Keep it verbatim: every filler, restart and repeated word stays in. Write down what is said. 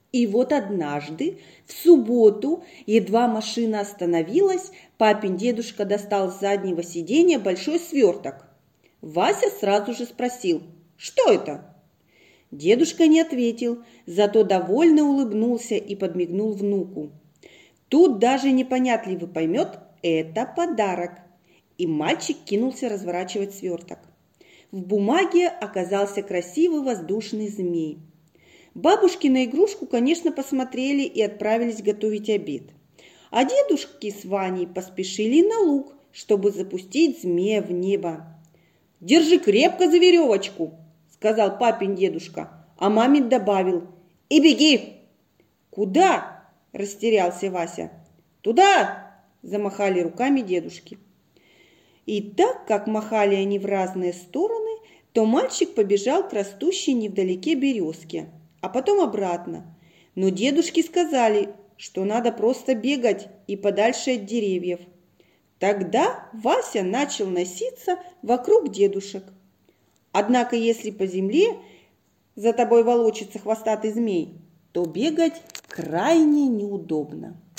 И вот однажды, в субботу, едва машина остановилась, папин дедушка достал с заднего сиденья большой сверток. Вася сразу же спросил: «Что это?» Дедушка не ответил, зато довольно улыбнулся и подмигнул внуку. Тут даже непонятливый поймет – это подарок. И мальчик кинулся разворачивать сверток. В бумаге оказался красивый воздушный змей. Бабушки на игрушку, конечно, посмотрели и отправились готовить обед. А дедушки с Ваней поспешили на луг, чтобы запустить змея в небо. «Держи крепко за веревочку», – сказал папин дедушка, а мамин добавил: «И беги!» «Куда?» – растерялся Вася. «Туда!» – замахали руками дедушки. И так как махали они в разные стороны, то мальчик побежал к растущей невдалеке березке, а потом обратно. Но дедушки сказали, что надо просто бегать и подальше от деревьев. Тогда Вася начал носиться вокруг дедушек. Однако, если по земле за тобой волочится хвостатый змей, то бегать крайне неудобно.